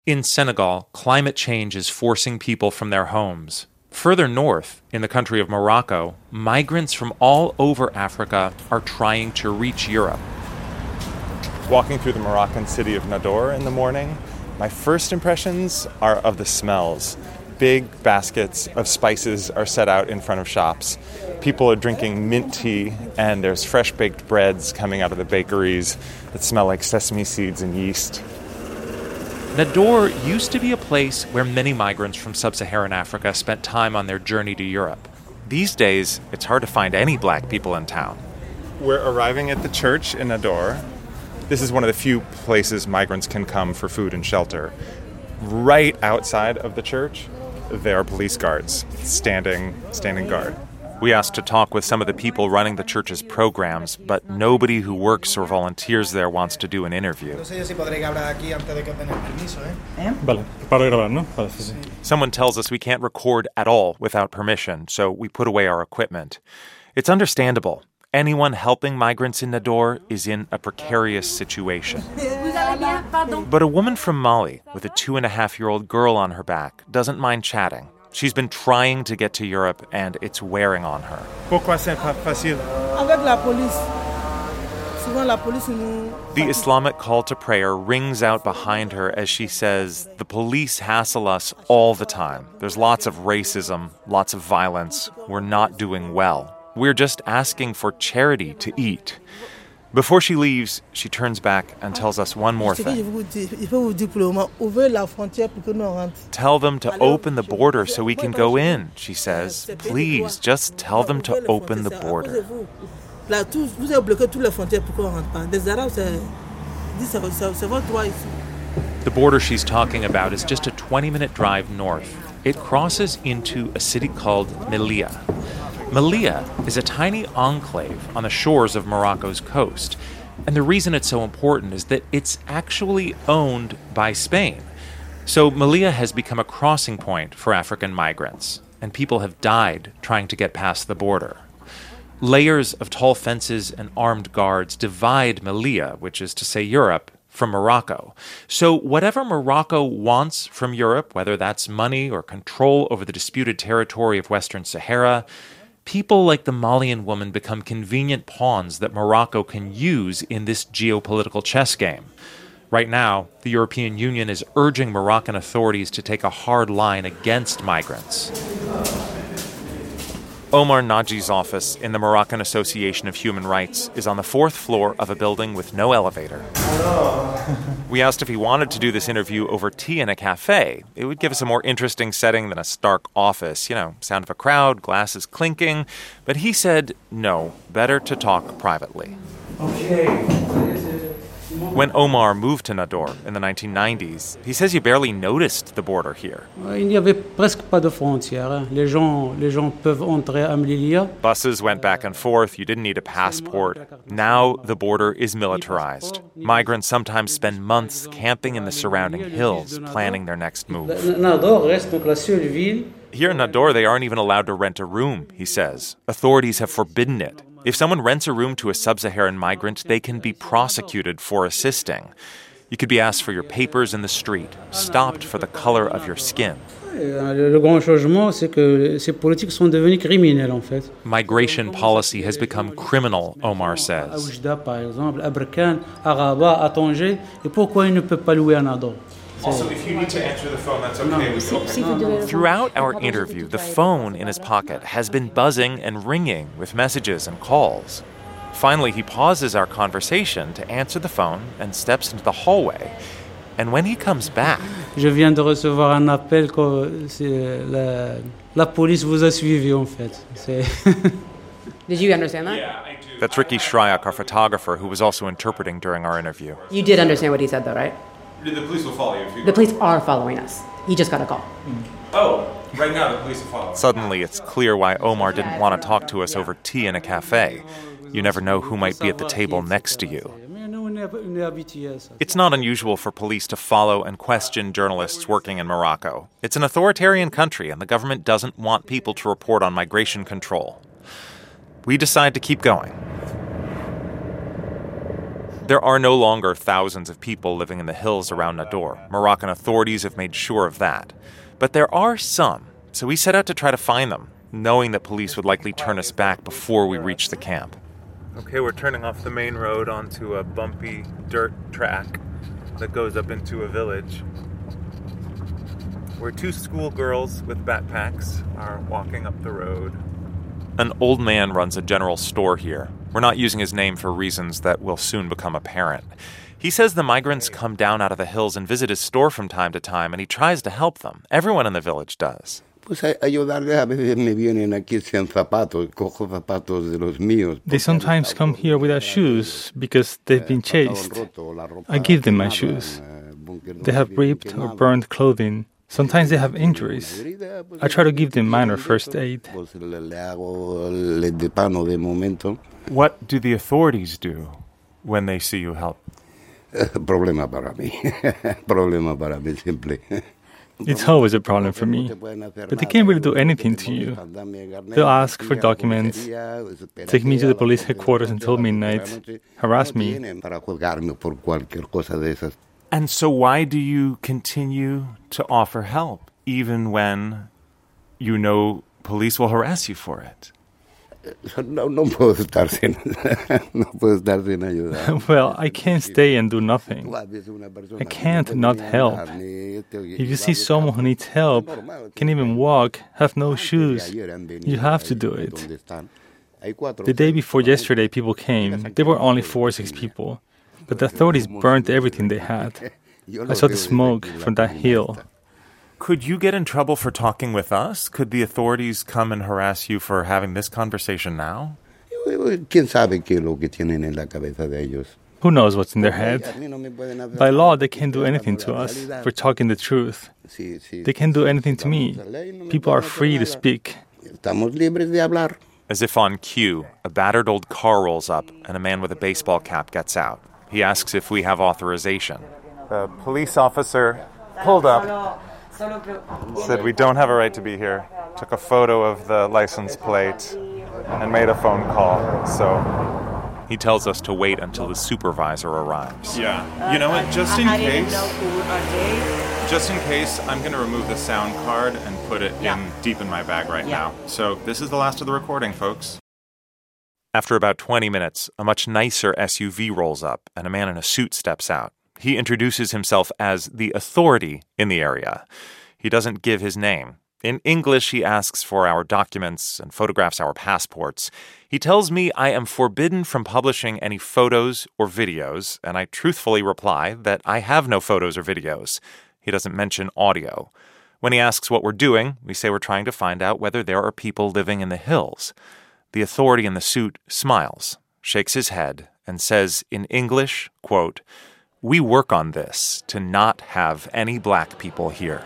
In Senegal, climate change is forcing people from their homes. Further north, in the country of Morocco, migrants from all over Africa are trying to reach Europe. Walking through the Moroccan city of Nador in the morning, my first impressions are of the smells. Big baskets of spices are set out in front of shops. People are drinking mint tea, and there's fresh-baked breads coming out of the bakeries that smell like sesame seeds and yeast. Nador used to be a place where many migrants from sub-Saharan Africa spent time on their journey to Europe. These days, it's hard to find any black people in town. We're arriving at the church in Nador. This is one of the few places migrants can come for food and shelter. Right outside of the church, there are police guards standing guard. We asked to talk with some of the people running the church's programs, but nobody who works or volunteers there wants to do an interview. Someone tells us we can't record at all without permission, so we put away our equipment. It's understandable. Anyone helping migrants in Nador is in a precarious situation. But a woman from Mali with a 2.5-year-old girl on her back doesn't mind chatting. She's been trying to get to Europe, and it's wearing on her. The Islamic call to prayer rings out behind her as she says, "The police hassle us all the time. There's lots of racism, lots of violence. We're not doing well. We're just asking for charity to eat." Before she leaves, she turns back and tells us one more thing. Tell them to open the border so we can go in, she says. Please, just tell them to open the border. The border she's talking about is just a 20-minute drive north. It crosses into a city called Melilla. Melilla is a tiny enclave on the shores of Morocco's coast. And the reason it's so important is that it's actually owned by Spain. So Melilla has become a crossing point for African migrants, and people have died trying to get past the border. Layers of tall fences and armed guards divide Melilla, which is to say Europe, from Morocco. So whatever Morocco wants from Europe, whether that's money or control over the disputed territory of Western Sahara, people like the Malian woman become convenient pawns that Morocco can use in this geopolitical chess game. Right now, the European Union is urging Moroccan authorities to take a hard line against migrants. Omar Naji's office in the Moroccan Association of Human Rights is on the 4th floor of a building with no elevator. We asked if he wanted to do this interview over tea in a cafe. It would give us a more interesting setting than a stark office. You know, sound of a crowd, glasses clinking. But he said, no, better to talk privately. Okay. When Omar moved to Nador in the 1990s, he says you barely noticed the border here. Buses went back and forth. You didn't need a passport. Now the border is militarized. Migrants sometimes spend months camping in the surrounding hills, planning their next move. Here in Nador, they aren't even allowed to rent a room, he says. Authorities have forbidden it. If someone rents a room to a sub-Saharan migrant, they can be prosecuted for assisting. You could be asked for your papers in the street, stopped for the color of your skin. Migration policy has become criminal, Omar says. Also, if you need to answer the phone, that's okay. Throughout our interview, the phone in his pocket has been buzzing and ringing with messages and calls. Finally, he pauses our conversation to answer the phone and steps into the hallway. And when he comes back... Je viens de recevoir un appel que la police vous a suivi, en fait. Did you understand that? Yeah, I do. That's Ricky Shryak, our photographer, who was also interpreting during our interview. You did understand what he said, though, right? The police will follow you. The police are following us. He just got a call. Oh, right now the police are following. Suddenly, it's clear why Omar didn't want to talk to us over tea in a cafe. You never know who might be at the table next to you. It's not unusual for police to follow and question journalists working in Morocco. It's an authoritarian country, and the government doesn't want people to report on migration control. We decide to keep going. There are no longer thousands of people living in the hills around Nador. Moroccan authorities have made sure of that. But there are some, so we set out to try to find them, knowing that police would likely turn us back before we reach the camp. Okay, we're turning off the main road onto a bumpy dirt track that goes up into a village. Where two schoolgirls with backpacks are walking up the road. An old man runs a general store here. We're not using his name for reasons that will soon become apparent. He says the migrants come down out of the hills and visit his store from time to time, and he tries to help them. Everyone in the village does. They sometimes come here without shoes because they've been chased. I give them my shoes. They have ripped or burned clothing. Sometimes they have injuries. I try to give them minor first aid. What do the authorities do when they see you help? Problema para mí. Problema para mí, simple. It's always a problem for me, but they can't really do anything to you. They'll ask for documents, take me to the police headquarters until midnight, harass me. And so why do you continue to offer help, even when you know police will harass you for it? Well, I can't stay and do nothing. I can't not help. If you see someone who needs help, can't even walk, have no shoes, you have to do it. The day before yesterday, people came. There were only 4 or 6 people. But the authorities burned everything they had. I saw the smoke from that hill. Could you get in trouble for talking with us? Could the authorities come and harass you for having this conversation now? Who knows what's in their head? By law, they can't do anything to us for talking the truth. They can't do anything to me. People are free to speak. As if on cue, a battered old car rolls up and a man with a baseball cap gets out. He asks if we have authorization. The police officer pulled up, said we don't have a right to be here, took a photo of the license plate, and made a phone call. So he tells us to wait until the supervisor arrives. Yeah. You know what? Just in case, I'm going to remove the sound card and put it deep in my bag right now. So this is the last of the recording, folks. After about 20 minutes, a much nicer SUV rolls up and a man in a suit steps out. He introduces himself as the authority in the area. He doesn't give his name. In English, he asks for our documents and photographs our passports. He tells me I am forbidden from publishing any photos or videos, and I truthfully reply that I have no photos or videos. He doesn't mention audio. When he asks what we're doing, we say we're trying to find out whether there are people living in the hills. The authority in the suit smiles, shakes his head, and says in English, quote, "We work on this to not have any black people here."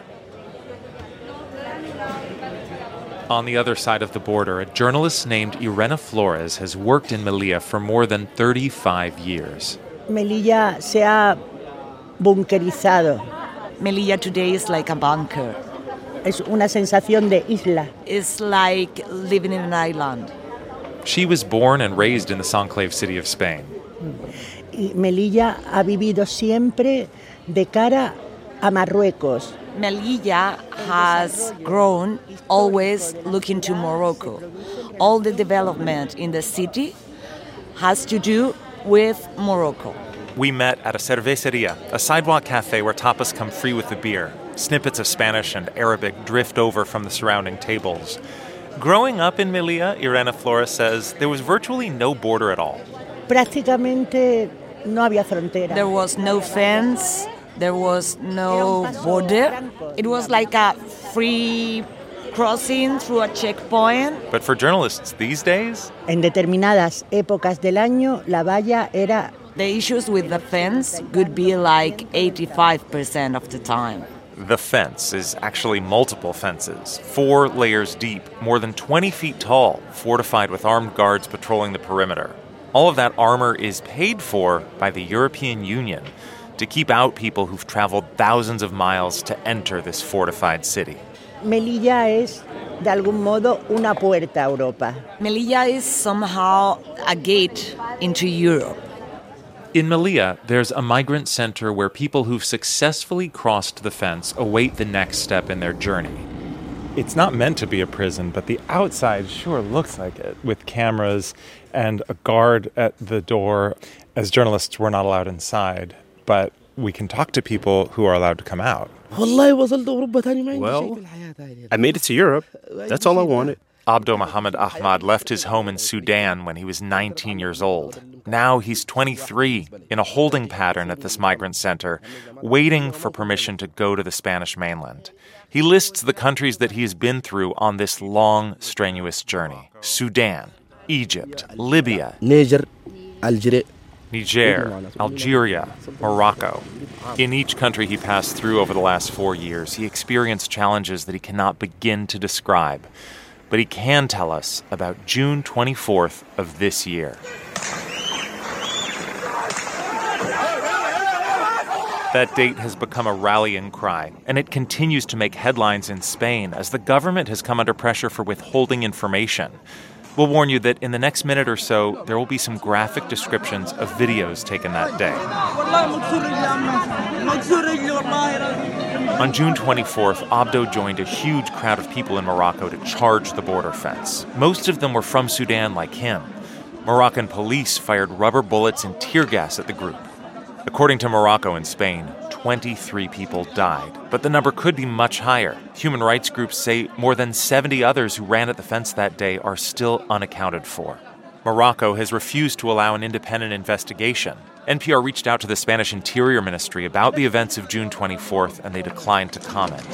On the other side of the border, a journalist named Irene Flores has worked in Melilla for more than 35 years. Melilla se ha bunkerizado. Melilla today is like a bunker. Es una sensación de isla. It's like living in an island. She was born and raised in the Sónclave city of Spain. Y Melilla ha vivido siempre de cara a Marruecos. Melilla has grown always looking to Morocco. All the development in the city has to do with Morocco. We met at a cerveceria, a sidewalk cafe where tapas come free with the beer. Snippets of Spanish and Arabic drift over from the surrounding tables. Growing up in Melilla, Irene Flores says there was virtually no border at all. Prácticamente no había frontera. There was no fence, there was no border. It was like a free crossing through a checkpoint. But for journalists these days, En determinadas épocas del año, la valla era... The issues with the fence could be like 85% of the time. the fence is actually multiple fences, 4 layers deep, more than 20 feet tall, fortified with armed guards patrolling the perimeter. All of that armor is paid for by the European Union to keep out people who've traveled thousands of miles to enter this fortified city. Melilla es, de algún modo, una puerta a Europa. Melilla is somehow a gate into Europe. In Melilla, there's a migrant center where people who've successfully crossed the fence await the next step in their journey. It's not meant to be a prison, but the outside sure looks like it, with cameras and a guard at the door. As journalists, we're not allowed inside, but we can talk to people who are allowed to come out. Well, I made it to Europe. That's all I wanted. Abdo Mohamed Ahmad left his home in Sudan when he was 19 years old. Now he's 23, in a holding pattern at this migrant center, waiting for permission to go to the Spanish mainland. He lists the countries that he has been through on this long, strenuous journey. Sudan, Egypt, Libya, Niger, Algeria, Morocco. In each country he passed through over the last 4 years, he experienced challenges that he cannot begin to describe. But he can tell us about June 24th of this year. That date has become a rallying cry, and it continues to make headlines in Spain as the government has come under pressure for withholding information. We'll warn you that in the next minute or so, there will be some graphic descriptions of videos taken that day. On June 24th, Abdo joined a huge crowd of people in Morocco to charge the border fence. Most of them were from Sudan like him. Moroccan police fired rubber bullets and tear gas at the group. According to Morocco and Spain, 23 people died, but the number could be much higher. Human rights groups say more than 70 others who ran at the fence that day are still unaccounted for. Morocco has refused to allow an independent investigation. NPR reached out to the Spanish Interior Ministry about the events of June 24th, and they declined to comment.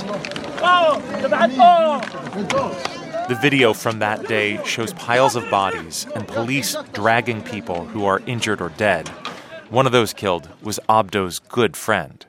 The video from that day shows piles of bodies and police dragging people who are injured or dead. One of those killed was Abdo's good friend.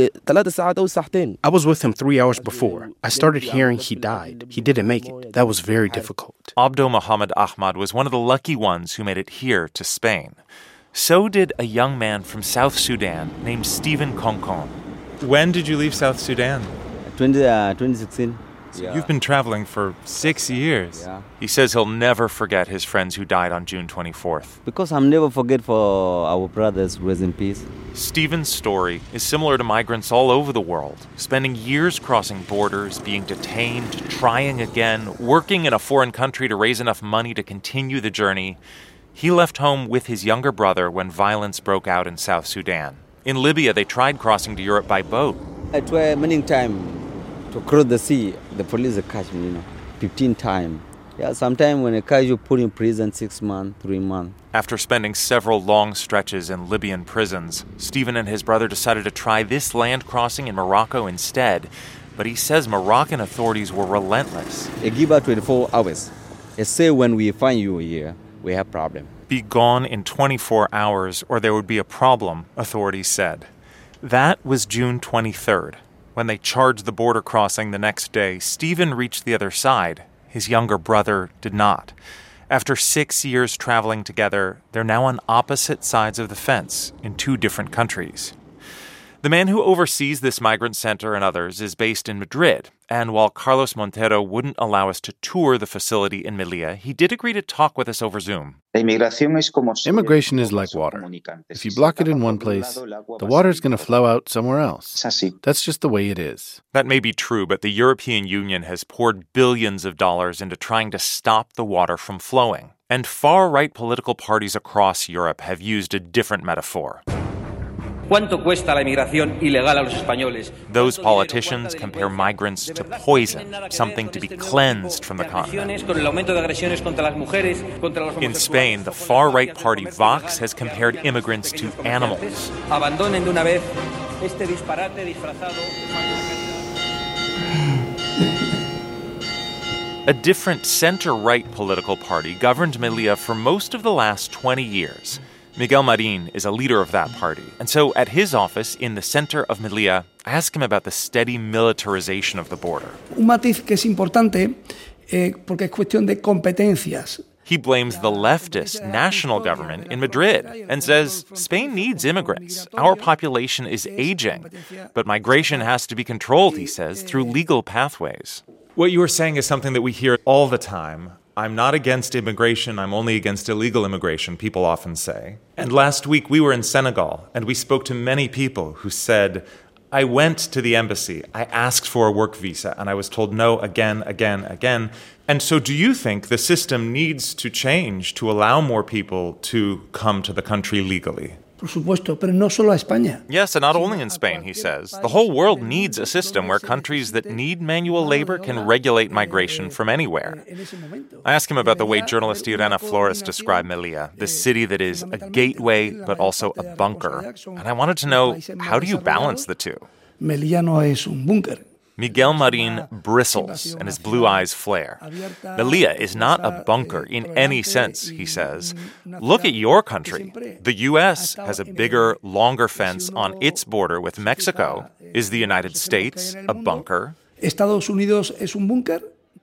I was with him 3 hours before. I started hearing he died. He didn't make it. That was very difficult. Abdo Mohamed Ahmad was one of the lucky ones who made it here to Spain. So did a young man from South Sudan named Stephen Konkon. When did you leave South Sudan? 2016. So you've been traveling for 6 years. Yeah. He says he'll never forget his friends who died on June 24th. Because I'm never forget for our brothers, rest in peace. Stephen's story is similar to migrants all over the world, spending years crossing borders, being detained, trying again, working in a foreign country to raise enough money to continue the journey. He left home with his younger brother when violence broke out in South Sudan. In Libya, they tried crossing to Europe by boat. I tried many times to cross the sea. The police catch me, 15 times. Yeah, sometimes when they catch you, put in prison 6 months, 3 months. After spending several long stretches in Libyan prisons, Stephen and his brother decided to try this land crossing in Morocco instead. But he says Moroccan authorities were relentless. They give us 24 hours. They say when we find you here, we have problem. Be gone in 24 hours or there would be a problem, authorities said. That was June 23rd. When they charged the border crossing the next day, Stephen reached the other side. His younger brother did not. After 6 years traveling together, they're now on opposite sides of the fence in 2 different countries. The man who oversees this migrant center and others is based in Madrid, and while Carlos Montero wouldn't allow us to tour the facility in Melilla, he did agree to talk with us over Zoom. Immigration is like water. If you block it in one place, the water is going to flow out somewhere else. That's just the way it is. That may be true, but the European Union has poured billions of dollars into trying to stop the water from flowing. And far-right political parties across Europe have used a different metaphor. Those politicians compare migrants to poison, something to be cleansed from the continent. In Spain, the far-right party Vox has compared immigrants to animals. A different center-right political party governed Melilla for most of the last 20 years. Miguel Marin is a leader of that party. And so at his office in the center of Melilla, I asked him about the steady militarization of the border. Un matiz que es importante porque es cuestión de competencias. He blames the leftist national government in Madrid and says Spain needs immigrants. Our population is aging, but migration has to be controlled, he says, through legal pathways. What you were saying is something that we hear all the time. I'm not against immigration, I'm only against illegal immigration, people often say. And last week we were in Senegal, and we spoke to many people who said, I went to the embassy, I asked for a work visa, and I was told no again. And so do you think the system needs to change to allow more people to come to the country legally? Por supuesto, pero no solo a España. Yes, and not only in Spain, he says. The whole world needs a system where countries that need manual labor can regulate migration from anywhere. I asked him about the way journalist Irene Flores described Melilla, this city that is a gateway but also a bunker. And I wanted to know, how do you balance the two? Melilla no es un búnker. Miguel Marin bristles and his blue eyes flare. Melilla is not a bunker in any sense, he says. Look at your country. The U.S. has a bigger, longer fence on its border with Mexico. Is the United States a bunker? Estados Unidos es un búnker.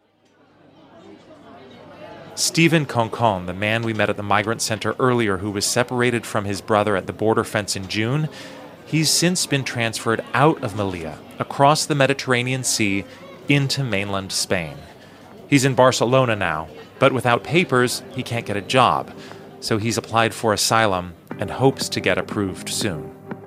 Stephen Concon, the man we met at the migrant center earlier who was separated from his brother at the border fence in June, he's since been transferred out of Melilla, across the Mediterranean Sea, into mainland Spain. He's in Barcelona now, but without papers, he can't get a job. So he's applied for asylum and hopes to get approved soon.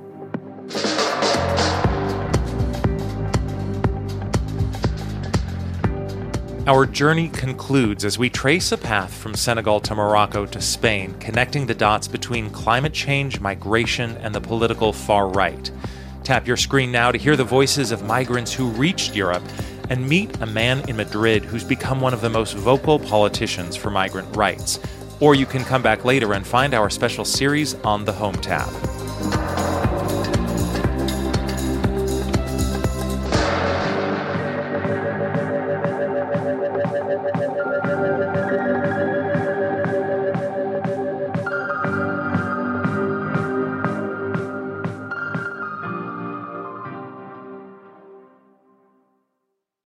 Our journey concludes as we trace a path from Senegal to Morocco to Spain, connecting the dots between climate change, migration, and the political far right. Tap your screen now to hear the voices of migrants who reached Europe and meet a man in Madrid who's become one of the most vocal politicians for migrant rights. Or you can come back later and find our special series on the Home tab.